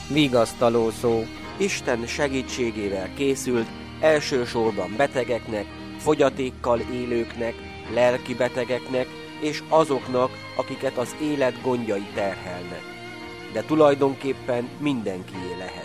Vigasztaló szó Isten segítségével készült elsősorban betegeknek, fogyatékkal élőknek, lelki betegeknek és azoknak, akiket az élet gondjai terhelnek. De tulajdonképpen mindenkié lehet.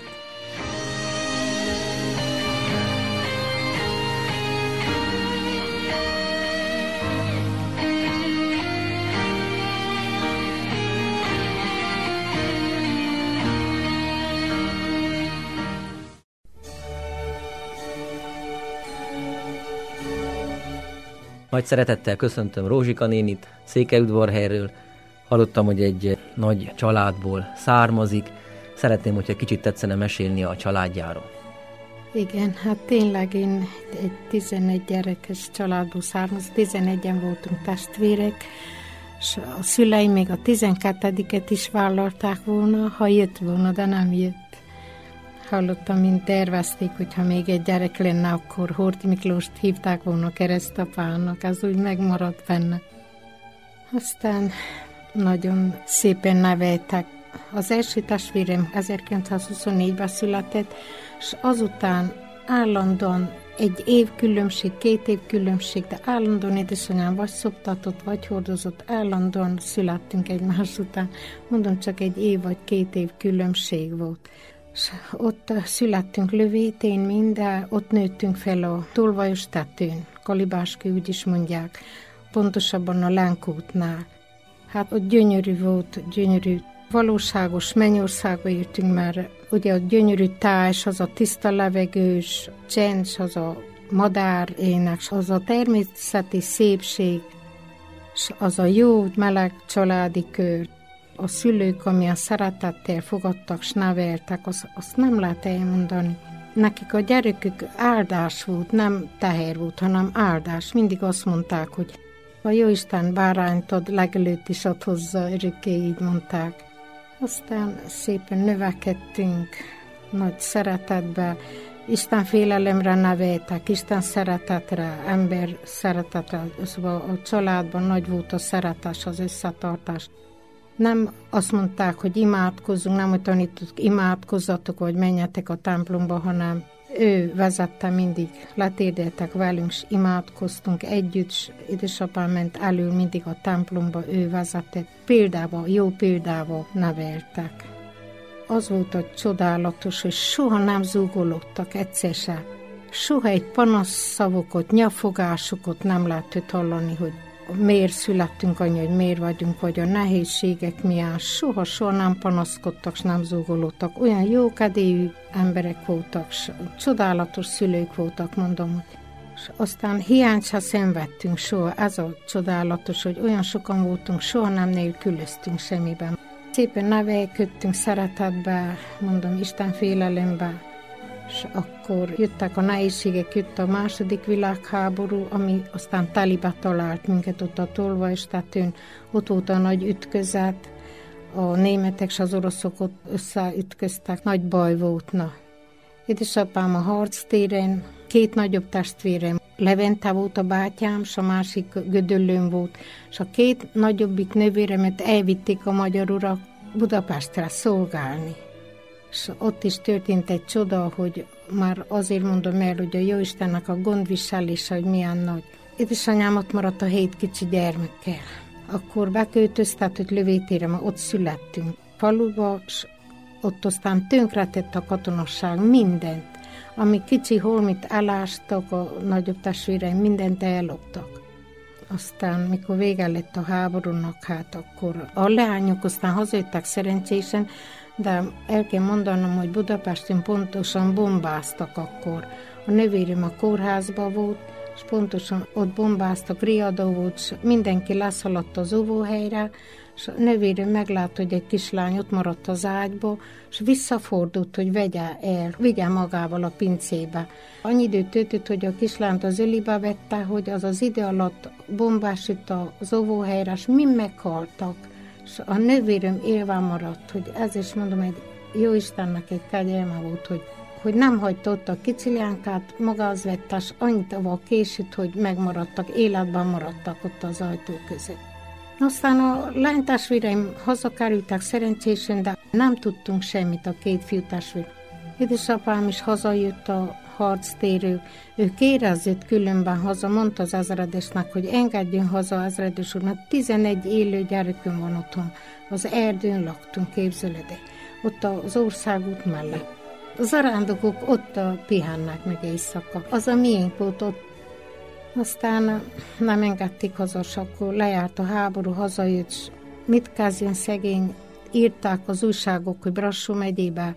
Nagy szeretettel köszöntöm Rózsika nénit Székelyudvarhelyről. Hallottam, hogy egy nagy családból származik. Szeretném, hogyha kicsit tetszene mesélni a családjáról. Igen, hát tényleg én egy 11 gyerekes családból származom, 11-en voltunk testvérek, és a szüleim még a 12-et is vállalták volna, ha jött volna, de nem jött. Hallottam, mint tervezték, hogyha még egy gyerek lenne, akkor Horthy Miklóst hívták volna keresztapának, ez úgy megmaradt benne. Aztán nagyon szépen neveltek. Az első testvérem 1924-ben született, és azután állandóan egy év különbség, 2 év különbség, de állandóan édesanyám vagy szoptatott, vagy hordozott, állandóan születtünk egymás után. Mondom, csak egy év vagy 2 év különbség volt. És ott születtünk Lövétén minden, ott nőttünk fel a Tolvajos tetőn, Kalibáskő úgy is mondják, pontosabban a Lenkútnál. Hát ott gyönyörű volt, gyönyörű, valóságos mennyországba jöttünk, mert ugye a gyönyörű tájs, az a tiszta levegős, csend, az a madár ének, az a természeti szépség, és az a jó, meleg családi kör. A szülők, amilyen szeretettel fogadtak, s neveltek, azt nem lehet elmondani. Nekik a gyerekük áldás volt, nem teher volt, hanem áldás. Mindig azt mondták, hogy a Jóisten bárányt ad, legelőtt is ad hozzá, örökké, így mondták. Aztán szépen növekedtünk, nagy szeretetbe, Isten félelemre neveltek, Isten szeretetre, ember szeretetre, szóval a családban nagy volt a szeretés, az összetartás. Nem azt mondták, hogy imádkozzunk, nem úgy tanítottuk, imádkozzatok, vagy menjetek a templomba, hanem ő vezette mindig, letérdeltek velünk, és imádkoztunk együtt, és édesapám ment elől mindig a templomba, ő vezetett. Példával, jó példával neveltek. Az volt a csodálatos, hogy soha nem zúgolódtak egyszer se. Soha egy panaszszavukot, nyafogásukat nem lehetett hallani, hogy miért születtünk annyi, hogy miért vagyunk, vagy a nehézségek miatt. Soha nem panaszkodtak, és nem zúgolódtak. Olyan jókedélyű emberek voltak, csodálatos szülők voltak, mondom. És aztán hiányt se szenvedtünk soha. Ez a csodálatos, hogy olyan sokan voltunk, soha nem nélkülöztünk semmiben. Szépen nevelkedtünk szeretetbe, mondom, Isten félelembe. És akkor jöttek a nehézségek, jött a második világháború, ami aztán telibe talált minket ott a Tolvajos tetőn. Ott volt a nagy ütközet, a németek és az oroszok ott összeütköztek, nagy baj volt. Édesapám a harctéren, 2 nagyobb testvérem, Levente volt a bátyám, és a másik Gödöllőn volt, és a 2 nagyobbik nővéremet elvitték a magyar urak Budapestre szolgálni. És ott is történt egy csoda, hogy már azért mondom el, hogy a Jóistennek a gondviselése, hogy milyen nagy. Édesanyám ott maradt a 7 kicsi gyermekkel. Akkor beköltöztetett Lövétére, mert ott születtünk faluba, és ott aztán tönkretett a katonasság mindent. Ami kicsi holmit elástak, a nagyobb testvéreim mindent elloptak. Aztán, mikor vége lett a háborúnak, hát akkor a leányok aztán hazajöttek szerencsésen, de el kell mondanom, hogy Budapesten pontosan bombáztak akkor. A nővérem a kórházban volt, és pontosan ott bombáztak, riadó volt, és mindenki leszaladt az óvóhelyre, és a nővérem meglátta, hogy egy kislány ott maradt az ágyba, és visszafordult, hogy vigye magával a pincébe. Annyi időt töltött, hogy a kislányt az ölibe vette, hogy az idő alatt bombás jött az óvóhelyre, és mind meghaltak. És a nővérem élve maradt, hogy ez is mondom, egy Jóistennek egy kegyelme volt, hogy nem hagyta ott a kicsilánkát, maga az vett, és annyit avval későtt, hogy megmaradtak, életben maradtak ott az ajtó között. Aztán a lánytestvéreim hazakerültek szerencsésen, de nem tudtunk semmit a két fiútestvér. Édesapám is hazajött a harctérről. Ő kérdezett különben haza, mondta az ezredesnek, hogy engedjön haza ezredes úr, mert 11 élő gyerekünk van otthon. Az erdőn laktunk, képzeled, ott az országút mellett. A zarándokok ott pihennek meg éjszaka. Az a miénk volt ott. Aztán nem engedték haza, és akkor lejárt a háború, hazajött. Mit kezdjön szegény? Írták az újságok, hogy Brassó megyébe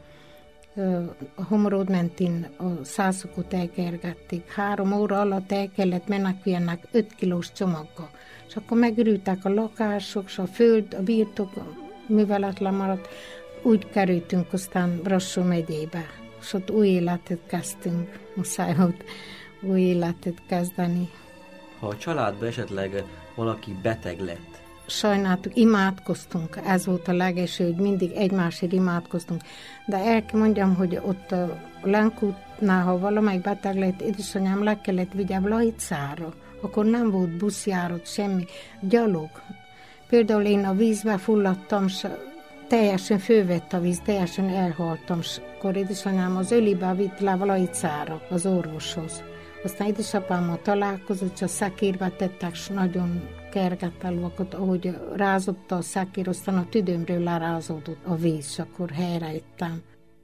a Homorod mentén a szászokot elkergették. 3 óra alatt el kellett meneküljenek 5 kilós csomaggal. És akkor megörültek a lakások, és a föld, a birtok műveletlen maradt. Úgy kerültünk aztán Brassó megyébe, és ott új életet kezdtünk. Muszáj volt új életet kezdeni. Ha a családban esetleg valaki beteg lett, sajnáltuk, imádkoztunk, ez volt a legelső, hogy mindig egymásért imádkoztunk. De el kell mondjam, hogy ott a Lenkútnál, ha valamelyik beteg lett, édesanyám le kellett vigye Vlajicára, akkor nem volt buszjárat, semmi, gyalog. Például én a vízbe fulladtam, teljesen fölvett a víz, teljesen elhaltam, és akkor édesanyám az ölibe vitt le Vlajicára, az orvoshoz. Aztán édesapámmal találkozott, és a szekérbe tettek, és nagyon kergett el vakot, ahogy rázott a szekér, aztán a tüdőmről lerázódott a víz, és akkor helyrejöttem.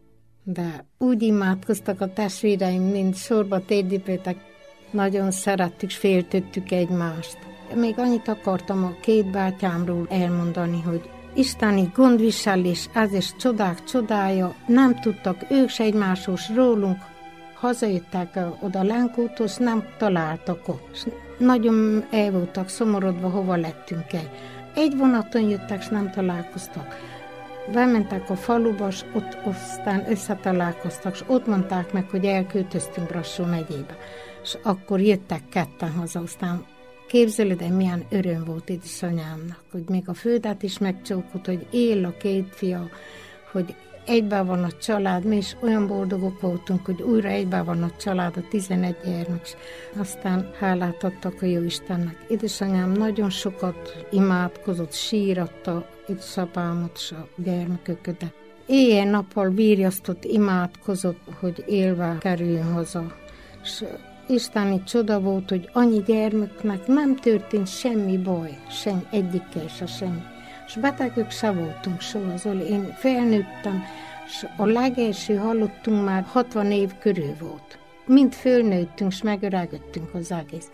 De úgy imádkoztak a testvéreim, mint sorba térdítettek, nagyon szerettük, és féltettük egymást. Még annyit akartam a 2 bátyámról elmondani, hogy isteni gondviselés, ez is csodák csodája, nem tudtak ők se egymásról, rólunk. Hazajöttek oda Lenkúthoz, nem találtak ott. És nagyon el voltak szomorodva, hova lettünk el. Egy vonaton jöttek, és nem találkoztak. Bementek a faluba, és ott aztán összetalálkoztak, és ott mondták meg, hogy elköltöztünk Brassó megyébe. És akkor jöttek ketten haza, aztán képzeled, de milyen öröm volt édesanyámnak, hogy még a földet is megcsókolt, hogy él a 2 fia, hogy egyben van a család, mi is olyan boldogok voltunk, hogy újra egyben van a család, a 11 gyermek. Aztán hálát adtak a Jóistennek. Édesanyám nagyon sokat imádkozott, síratta édesapámot és a gyermeköket, de éjjel-nappal bírjasztott, imádkozott, hogy élve kerüljön haza. És isteni csoda volt, hogy annyi gyermeknek nem történt semmi baj, sem egyikkel se semmi. És betegek se voltunk soha, Zoli. Én felnőttem, és a legelső hallottunk már 60 év körül volt. Mind fölnőttünk, és megöregödtünk az egész.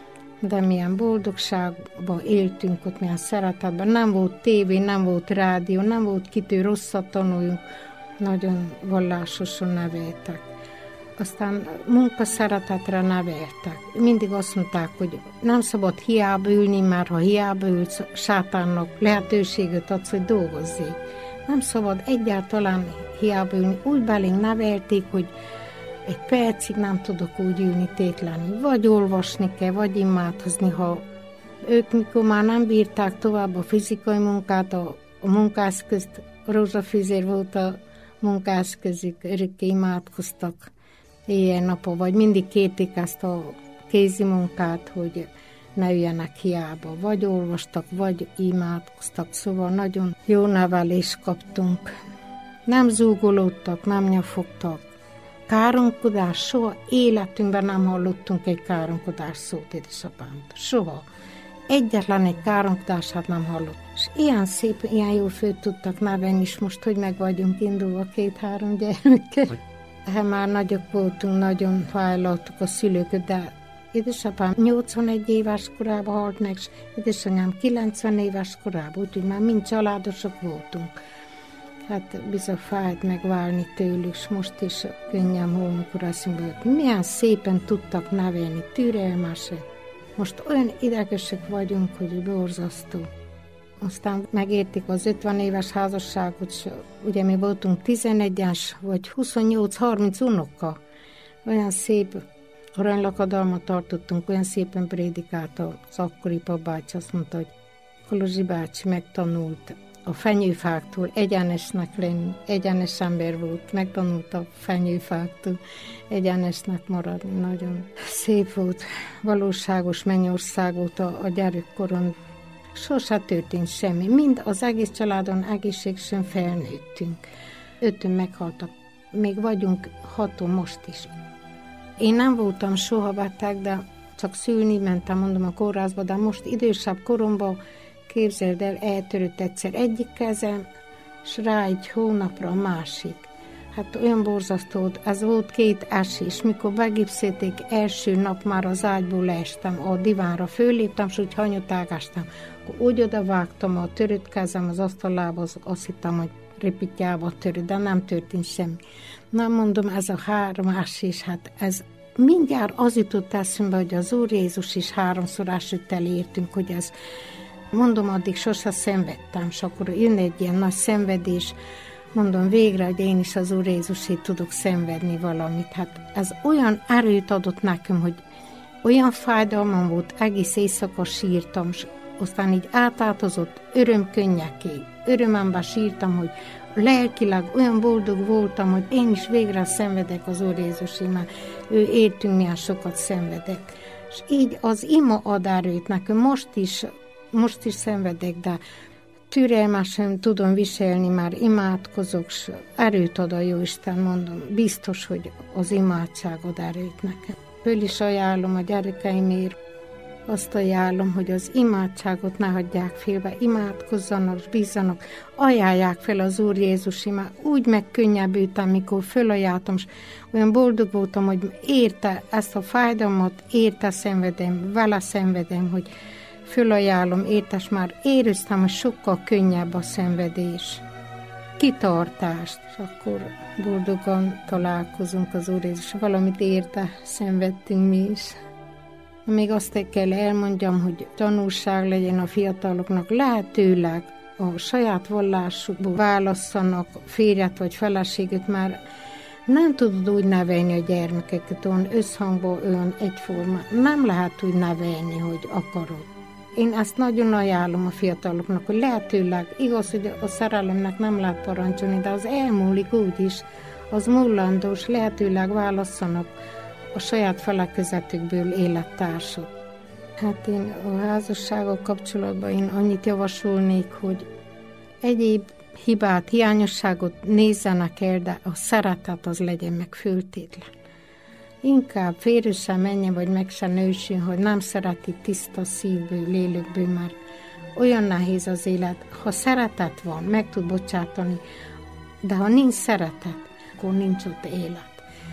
De milyen boldogságban éltünk ott, milyen szeretetben. Nem volt tévé, nem volt rádió, nem volt kitől rosszat tanuljunk. Nagyon vallásosan neveltek. Aztán munkaszeretetre neveltek. Mindig azt mondták, hogy nem szabad hiába ülni, mert ha hiába ülsz, sátánnak lehetőséget adsz, hogy dolgozzék. Nem szabad egyáltalán hiába ülni. Úgy belénk nevelték, hogy egy percig nem tudok úgy ülni tétlenül. Vagy olvasni kell, vagy imádkozni. Ha ők mikor már nem bírták tovább a fizikai munkát, a munkászközt, rózsafűzér volt a munkászközük, örökké imádkoztak éjjel-nappal, vagy mindig kérték ezt a kézi munkát, hogy ne üljenek hiába. Vagy olvastak, vagy imádkoztak, szóval nagyon jó nevelést kaptunk. Nem zúgolódtak, nem nyafogtak. Káromkodás, soha életünkben nem hallottunk egy káromkodás szót édesapámtól. Soha. Egyetlen egy káromkodását nem hallott. És ilyen szép, ilyen jól föl tudtak nevelni, és most, hogy meg vagyunk indulva 2-3 gyermekkel. Hát már nagyok voltunk, nagyon fájlaltuk a szülőket, de édesapám 81 éves korában halt meg, és édesanyám 90 éves korában, úgyhogy már mind családosok voltunk. Hát bizony fájt megválni tőlük, és most is könnyem holmikor eszünkbe jött. Milyen szépen tudtak nevelni, türelmesen. Most olyan idegesek vagyunk, hogy borzasztó. Aztán megértik az 50 éves házasságot, és ugye mi voltunk 11-es, vagy 28-30 unoka. Olyan szép aranylakadalmat tartottunk, olyan szépen prédikált az akkori papbácsi, azt mondta, hogy Kolozsi bácsi megtanult a fenyőfáktól egyenesnek lenni, egyenes ember volt, megtanult a fenyőfáktól egyenesnek maradni. Nagyon szép volt, valóságos mennyország volt a gyerekkoron. Sose történt semmi. Mind az egész családon egészségesen felnőttünk. 5-ön meghaltak. Még vagyunk 6-on most is. Én nem voltam soha beteg, de csak szülni mentem, mondom, a kórházba, de most idősebb koromban, képzeld el, eltörött egyszer egyik kezem, és rá egy hónapra a másik. Hát olyan borzasztó, ez volt 2 esés, mikor begipszélték, első nap már az ágyból leestem, a divánra föléptem, és úgy hanyat ágástam. Akkor úgy odavágtam a törött kezem az asztalába, azt hittem, hogy ripityába törött, de nem történt semmi. Na mondom, ez a 3 esés, hát ez mindjárt az jutott eszembe, hogy az Úr Jézus is 3-szor esőt elértünk, hogy ez, mondom, addig sose szenvedtem, és akkor jön egy ilyen nagy szenvedés, mondom végre, hogy én is az Úr Jézusét tudok szenvedni valamit. Hát ez olyan erőt adott nekem, hogy olyan fájdalmam volt, egész éjszaka sírtam, és aztán így átáltozott örömkönnyeké, örömemben sírtam, hogy lelkileg olyan boldog voltam, hogy én is végre szenvedek az Úr Jézusért, ő értünk milyen sokat szenvedek. És így az ima ad erőt nekem, most is szenvedek, de türelmesen tudom viselni, már imádkozok, s erőt ad a Jóisten, mondom, biztos, hogy az imádság ad erőt nekem. Föl is ajánlom a gyerekeimért, azt ajánlom, hogy az imádságot ne hagyják félbe, imádkozzanak, bízzanak, ajánlják fel az Úr Jézus imát. Úgy megkönnyebbültem, mikor fölajánlottam, és olyan boldog voltam, hogy érte ezt a fájdalmat, érte szenvedem, vele szenvedem, hogy fölajánlom, értes már éreztem, hogy sokkal könnyebb a szenvedés. Kitartást, és akkor boldogan találkozunk az Úr Jézus, valamit érte szenvedtünk mi is. Még azt kell elmondjam, hogy tanulság legyen a fiataloknak, lehetőleg a saját vallásukból válasszanak férjet vagy feleséget, már nem tudod úgy nevelni a gyermekeket, olyan összhangban, olyan egyforma. Nem lehet úgy nevelni, hogy akarod. Én ezt nagyon ajánlom a fiataloknak, hogy lehetőleg, igaz, hogy a szerelemnek nem lehet parancsolni, de az elmúlik úgyis, az múlandós, lehetőleg válasszanak a saját felekezetükből élettársat. Hát én a házassággal kapcsolatban én annyit javasolnék, hogy egyéb hibát, hiányosságot nézzenek el, de a szeretet az legyen meg föltétlen. Inkább férj sem menjen, vagy meg sem nősön, hogy nem szereti tiszta szívből, lélekből, mert olyan nehéz az élet. Ha szeretet van, meg tud bocsátani, de ha nincs szeretet, akkor nincs ott élet.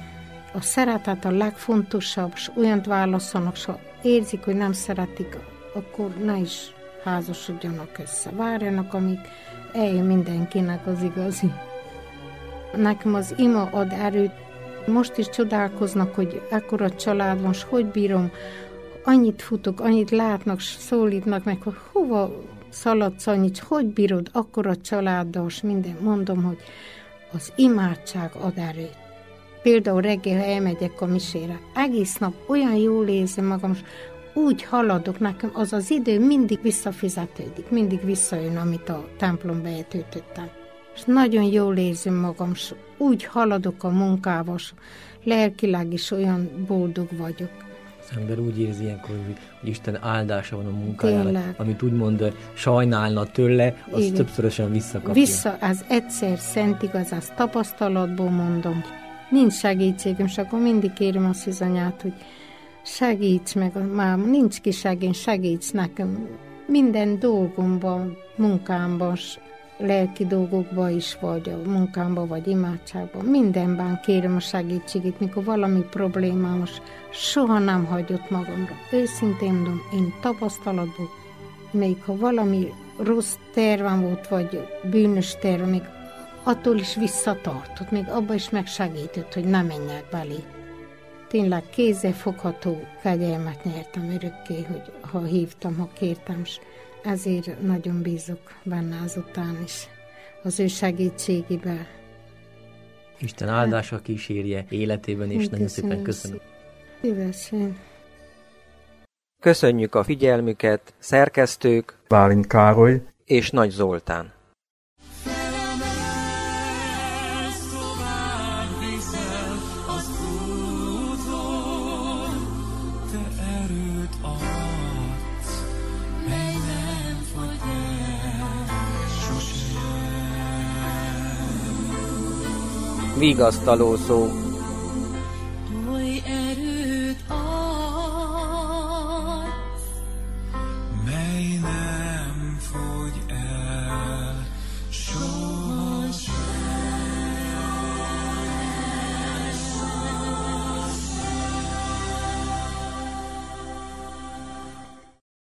A szeretet a legfontosabb, és olyant válasszanak, és ha érzik, hogy nem szeretik, akkor ne is házasodjanak össze. Várjanak, amíg eljön mindenkinek az igazi. Nekem az ima ad erőt. Most is csodálkoznak, hogy ekkora család van, és hogy bírom, annyit futok, annyit látnak, szólítnak meg, hogy hova szaladsz annyit, hogy bírod akkora családdal, és minden. Mondom, hogy az imádság ad erőt. Például reggel, ha elmegyek a misére, egész nap olyan jól érzem magam, és úgy haladok, nekem az az idő mindig visszafizetődik, mindig visszajön, amit a templomba eltöltöttem. És nagyon jól érzem magam, és úgy haladok a munkával, és lelkileg is olyan boldog vagyok. Az ember úgy érzi ilyenkor, hogy Isten áldása van a munkájára, amit úgymond sajnálna tőle, az igen, többszörösen visszakapja. Az egyszer szent igaz, azt tapasztalatból mondom. Nincs segítségem, és akkor mindig kérem a szűzanyát, hogy segíts meg, már nincs ki segíts nekem minden dolgomban, munkámban, lelki dolgokban is, vagy a munkámban, vagy imádságban, mindenben kérem a segítségét, mikor valami problémám, soha nem hagyott magamra. Őszintén mondom, én tapasztalatból, még ha valami rossz tervem volt, vagy bűnös terve, még attól is visszatartott, még abba is megsegített, hogy ne menjek belé. Tényleg kézzelfogható kegyelmet nyertem örökké, hogy ha hívtam, ha kértem, és ezért nagyon bízok benne azután is, az ő segítségébe. Isten áldása kísérje életében, és nagyon szépen köszönöm. Szívesen. Köszönjük a figyelmüket, szerkesztők Bálint Károly és Nagy Zoltán. vigasztaló szó.